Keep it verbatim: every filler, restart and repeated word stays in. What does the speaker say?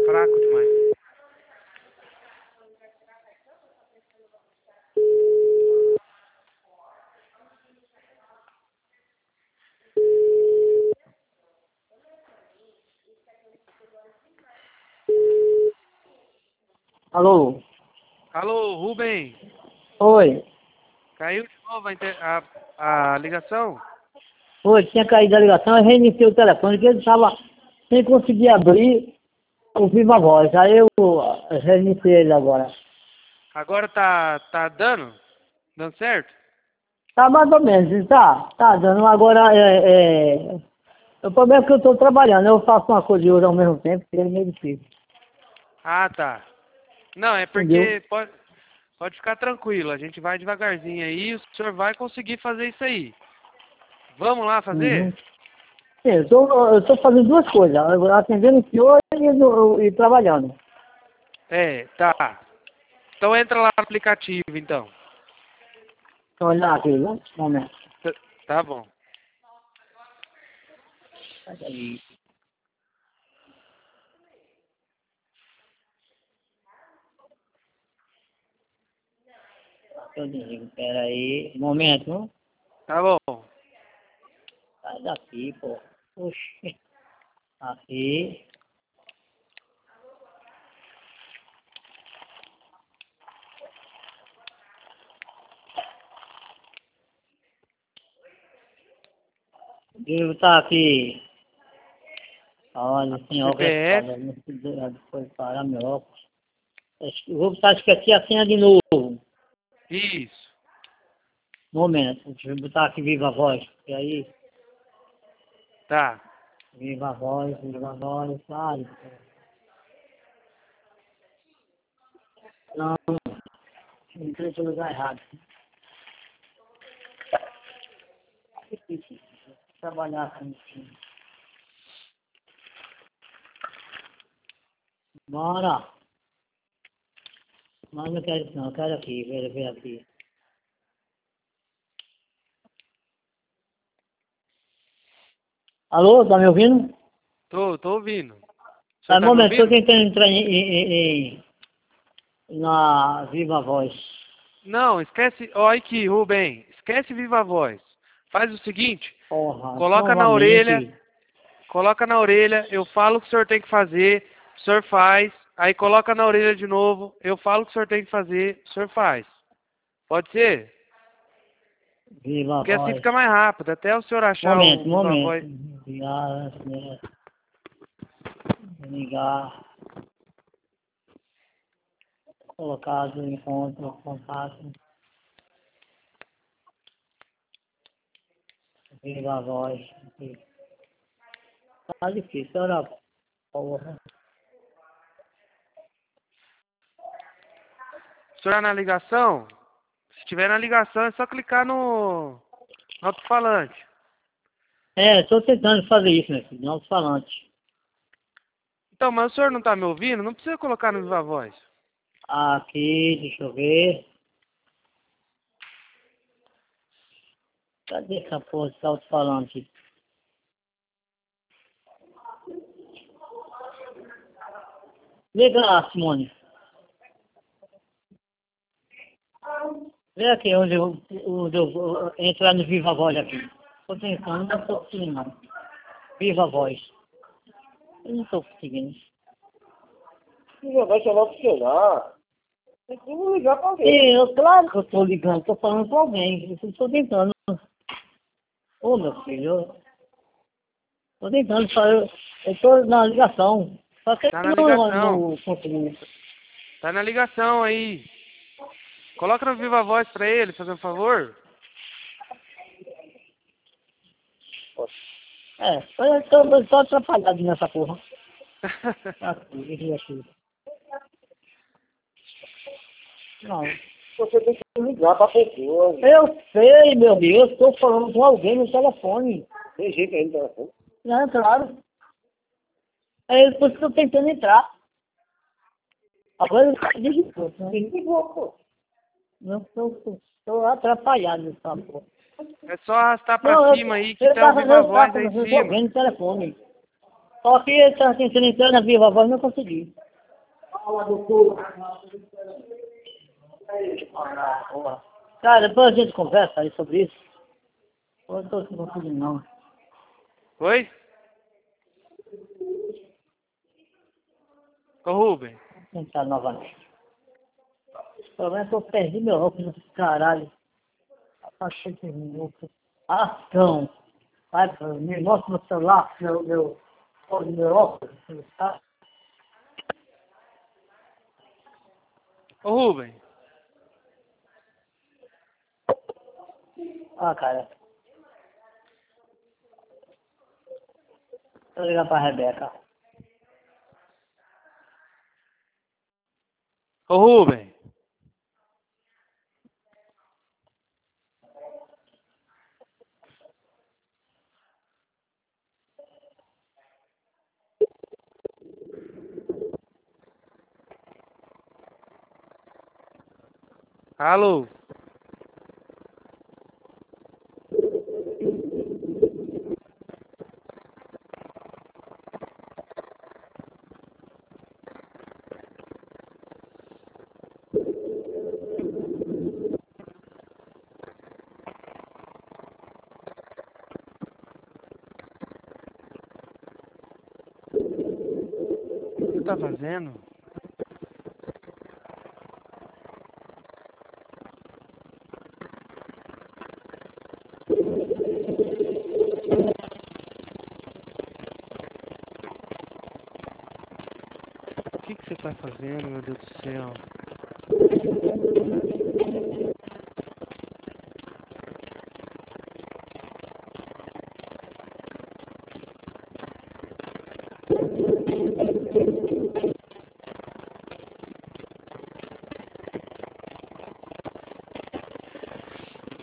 fraco demais. Alô? Alô, Rubem. Oi. Caiu de novo a, inter... a, a ligação? Oi, tinha caído a ligação, eu reiniciei o telefone, que ele estava sem conseguir abrir o Viva Voz. Aí eu eh, reiniciei ele agora. Agora tá, tá dando? Dando certo? Tá mais ou menos, tá? Tá dando. Agora, é, é... o problema é que eu estou trabalhando, eu faço uma coisa e outra ao mesmo tempo, que é meio difícil. Ah, tá. Não, é Entendeu? porque pode, pode ficar tranquilo, a gente vai devagarzinho aí e o senhor vai conseguir fazer isso aí. Vamos lá Uhum. fazer? Sim, eu tô, eu tô fazendo duas coisas, atendendo o senhor e, no- e trabalhando. É, tá. Então entra lá no aplicativo, então. Deixa eu olhar aqui, viu? Um momento. Tá, tá bom. Peraí. Eu digo, peraí, um momento, viu? Tá bom. Sai daqui, pô. Oxi. Aqui. Devo tá aqui. Olha, senhor, que é C P F? foda. Não se deu- Depois parar meu óculos. Eu vou botar, esqueci a senha de novo. Isso. Momento. Deixa eu botar aqui Viva a Voz. E aí? Tá. Viva a Voz, Viva a Voz. Ai, não. Entrei no lugar errado. Difícil. Trabalhar com isso. Bora. Mas não quero isso não. Eu quero aqui. Ver, ver aqui. Alô, tá me ouvindo? Tô, tô ouvindo. O senhor Tá, um tá me momento, estou ouvindo? tentando entrar em, em, em, em- na Viva Voz. Não, esquece. Olha aqui, Rubem. Esquece Viva a Voz. Faz o seguinte, Porra, coloca na orelha, novamente. coloca na orelha, eu falo o que o senhor tem que fazer, o senhor faz, aí coloca na orelha de novo, eu falo o que o senhor tem que fazer, o senhor faz. Pode ser? Viva Porque assim Voz. fica mais rápido, até o senhor achar o Momento, Viva a Voz. momento. Ligar, né? Ligar. Colocado, encontro, contato. Viva Voz. Tá difícil, olha. Porra. O senhor tá na ligação? Se estiver na ligação é só clicar no, no alto-falante. É, estou tentando fazer isso, meu filho. Não falante. Então, mas o senhor não tá me ouvindo? Não precisa colocar no Viva a Voz. Aqui, deixa eu ver. Cadê essa porra de alto-falante? Liga lá, Simone. Vem aqui onde eu, onde eu vou entrar no Viva Voz aqui. Estou tentando, não estou conseguindo não. Viva Voz. Eu não estou conseguindo. Já vai chamar pro celular. Tem que ligar pra alguém. Sim, eu, claro que eu estou ligando, estou falando com alguém. Eu estou tentando. Ô meu filho, estou tentando, só eu estou na ligação. Só que Tá na eu não, ligação. não consegui. Tá na ligação aí. Coloca no Viva a Voz pra ele, fazendo um favor. É, eu estou só atrapalhado nessa porra. Aqui, aqui. Não. Você tem que ligar pra pessoa. Eu sei, meu Deus, estou falando com alguém no telefone. Tem jeito aí no telefone. Não, é claro. É por isso que eu estou tentando entrar. Agora eu desligou. Tem que ligar, pô. Não estou atrapalhado nessa porra. É só arrastar pra Não, eu, cima aí que eu tá o estava Viva a eu Voz estava aí em com cima. alguém no telefone. Só que ele tá tentando entrar na Viva Voz e não consegui. Cara, depois a gente conversa aí sobre isso. Eu não tô conseguindo não. Oi? Ô Rubem. Vou tentar novamente. O problema é que eu perdi meu óculos nesse caralho. Achei que minuto. Ação. Vai, me mostra no celular, meu, meu, meu óculos, tá? Ô Rubem. Ah, cara. Vou ligar pra Rebeca. Ô Rubem. Alô? O que você tá fazendo? O que que você tá fazendo, meu Deus do céu?